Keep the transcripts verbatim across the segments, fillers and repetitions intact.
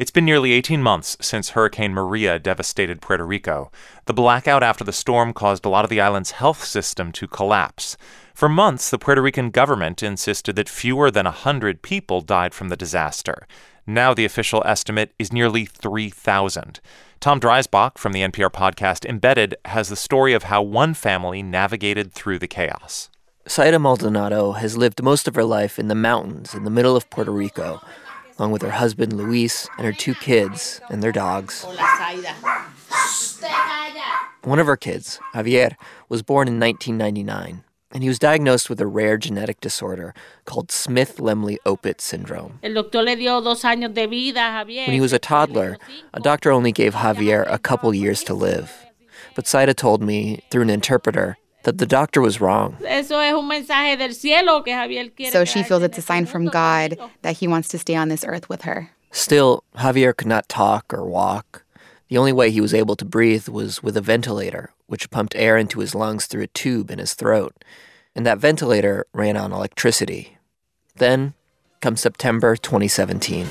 It's been nearly eighteen months since Hurricane Maria devastated Puerto Rico. The blackout after the storm caused a lot of the island's health system to collapse. For months, the Puerto Rican government insisted that fewer than one hundred people died from the disaster. Now the official estimate is nearly three thousand. Tom Dreisbach from the N P R podcast Embedded has the story of how one family navigated through the chaos. Zaida Maldonado has lived most of her life in the mountains in the middle of Puerto Rico, along with her husband Luis and her two kids and their dogs. One of her kids, Javier, was born in nineteen ninety-nine, and he was diagnosed with a rare genetic disorder called Smith-Lemli-Opitz syndrome. When he was a toddler, a doctor only gave Javier a couple years to live. But Zaida told me, through an interpreter, that the doctor was wrong. So she feels it's a sign from God that he wants to stay on this earth with her. Still, Javier could not talk or walk. The only way he was able to breathe was with a ventilator, which pumped air into his lungs through a tube in his throat. And that ventilator ran on electricity. Then comes September twenty seventeen.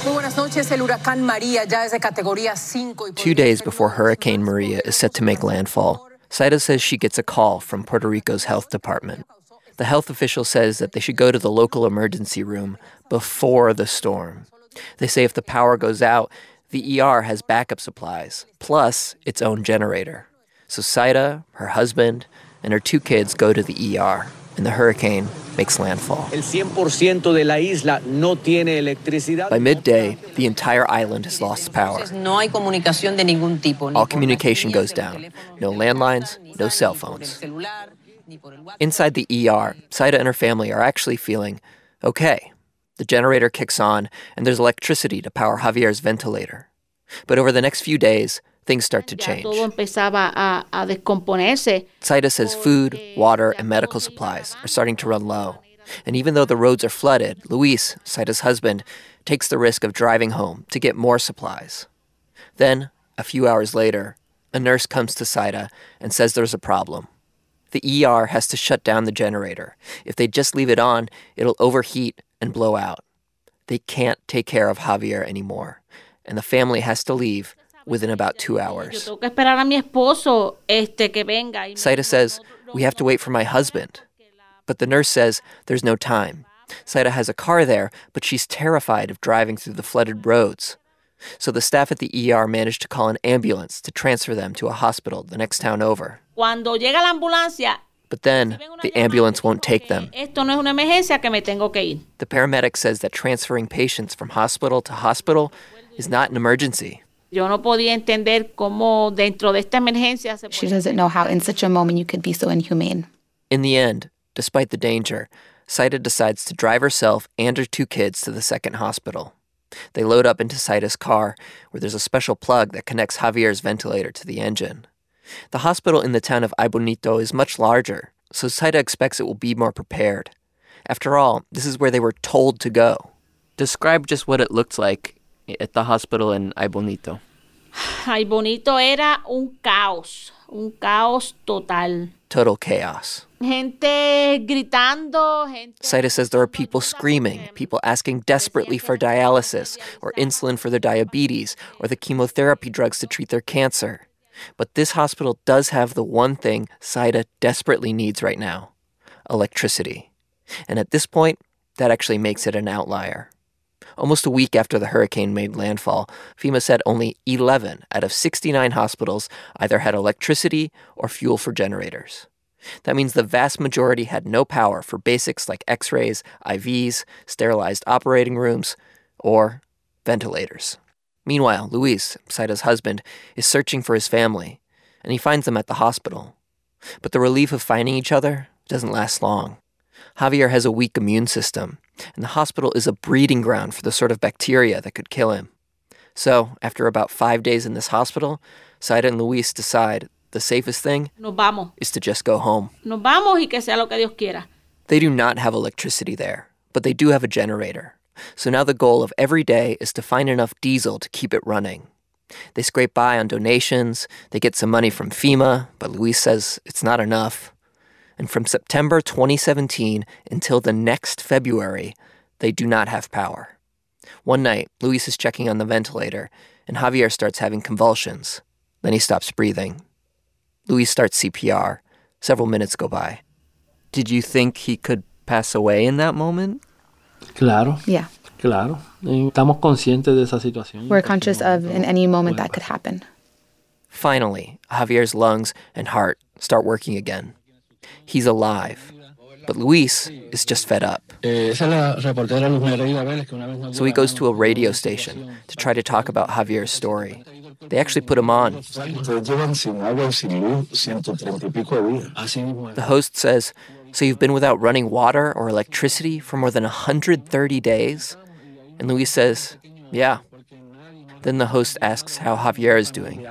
Two days before Hurricane Maria is set to make landfall, Zaida says she gets a call from Puerto Rico's health department. The health official says that they should go to the local emergency room before the storm. They say if the power goes out, the E R has backup supplies, plus its own generator. So Zaida, her husband, and her two kids go to the E R, and the hurricane makes landfall. By midday, the entire island has lost power. All communication goes down. No landlines, no cell phones. Inside the E R, Zaida and her family are actually feeling okay. The generator kicks on, and there's electricity to power Javier's ventilator. But over the next few days, things start to change. Zaida says food, water, and medical supplies are starting to run low. And even though the roads are flooded, Luis, Zaida's husband, takes the risk of driving home to get more supplies. Then, a few hours later, a nurse comes to Zaida and says there's a problem. The E R has to shut down the generator. If they just leave it on, it'll overheat and blow out. They can't take care of Javier anymore, and the family has to leave within about two hours. Zaida says, "We have to wait for my husband." But the nurse says there's no time. Zaida has a car there, but she's terrified of driving through the flooded roads. So the staff at the E R managed to call an ambulance to transfer them to a hospital the next town over. But then, the ambulance won't take them. The paramedic says that transferring patients from hospital to hospital is not an emergency. She doesn't know how in such a moment you could be so inhumane. In the end, despite the danger, Zaida decides to drive herself and her two kids to the second hospital. They load up into Zaida's car, where there's a special plug that connects Javier's ventilator to the engine. The hospital in the town of Ay Bonito is much larger, so Zaida expects it will be more prepared. After all, this is where they were told to go. Describe just what it looked like at the hospital in Ay Bonito. Ay Bonito era un caos, un caos total. Total chaos. Gente gritando, gente... Zaida says there are people screaming, people asking desperately for dialysis or insulin for their diabetes or the chemotherapy drugs to treat their cancer. But this hospital does have the one thing Zaida desperately needs right now: electricity. And at this point, that actually makes it an outlier. Almost a week after the hurricane made landfall, FEMA said only eleven out of sixty-nine hospitals either had electricity or fuel for generators. That means the vast majority had no power for basics like x-rays, I Vs, sterilized operating rooms, or ventilators. Meanwhile, Luis, Zaida's husband, is searching for his family, and he finds them at the hospital. But the relief of finding each other doesn't last long. Javier has a weak immune system, and the hospital is a breeding ground for the sort of bacteria that could kill him. So, after about five days in this hospital, Zaida and Luis decide the safest thing is to just go home. Nos vamos y que sea lo que Dios quiera. They do not have electricity there, but they do have a generator. So now the goal of every day is to find enough diesel to keep it running. They scrape by on donations, they get some money from FEMA, but Luis says it's not enough. And from September twenty seventeen until the next February, they do not have power. One night, Luis is checking on the ventilator, and Javier starts having convulsions. Then he stops breathing. Luis starts C P R. Several minutes go by. Did you think he could pass away in that moment? Claro. Yeah. Claro. Estamos conscientes de esa situación. We're conscious of in any moment that could happen. Finally, Javier's lungs and heart start working again. He's alive. But Luis is just fed up. So he goes to a radio station to try to talk about Javier's story. They actually put him on. The host says, "So you've been without running water or electricity for more than one hundred thirty days?" And Luis says, "Yeah." Then the host asks how Javier is doing.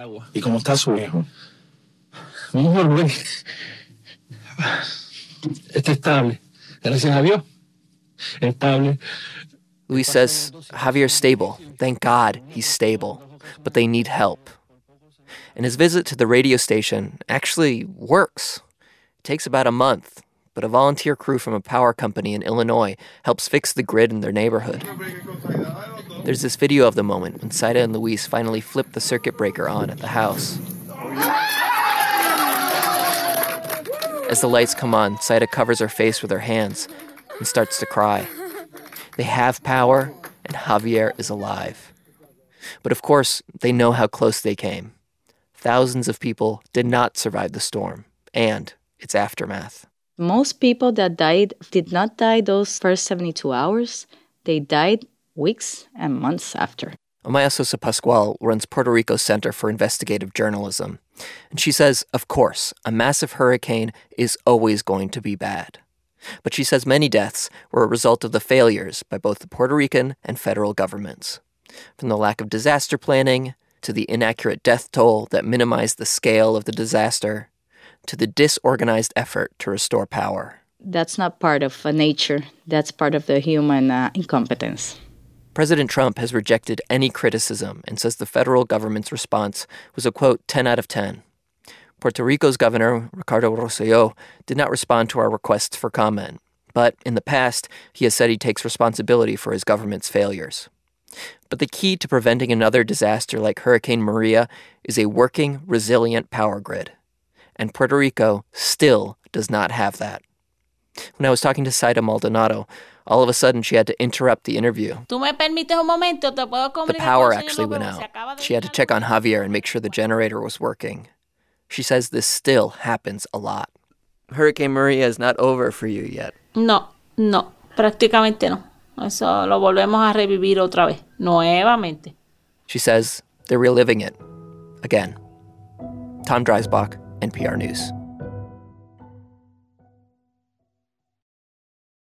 Luis says, "Javier's stable. Thank God he's stable. But they need help." And his visit to the radio station actually works. It takes about a month, but a volunteer crew from a power company in Illinois helps fix the grid in their neighborhood. There's this video of the moment when Saida and Luis finally flip the circuit breaker on at the house. As the lights come on, Saida covers her face with her hands and starts to cry. They have power, and Javier is alive. But of course, they know how close they came. Thousands of people did not survive the storm and its aftermath. Most people that died did not die those first seventy-two hours. They died weeks and months after. Amaya Sosa Pascual runs Puerto Rico's Center for Investigative Journalism. And she says, of course, a massive hurricane is always going to be bad. But she says many deaths were a result of the failures by both the Puerto Rican and federal governments. From the lack of disaster planning, to the inaccurate death toll that minimized the scale of the disaster, to the disorganized effort to restore power. That's not part of uh, nature. That's part of the human uh, incompetence. President Trump has rejected any criticism and says the federal government's response was a, quote, ten out of ten. Puerto Rico's governor, Ricardo Rosselló, did not respond to our requests for comment. But in the past, he has said he takes responsibility for his government's failures. But the key to preventing another disaster like Hurricane Maria is a working, resilient power grid. And Puerto Rico still does not have that. When I was talking to Saida Maldonado, all of a sudden she had to interrupt the interview. The power actually went out. She had to check on Javier and make sure the generator was working. She says this still happens a lot. Hurricane Maria is not over for you yet. No, no, prácticamente no. Eso lo volvemos a revivir otra vez, nuevamente. She says they're reliving it again. Tom Dreisbach, N P R News.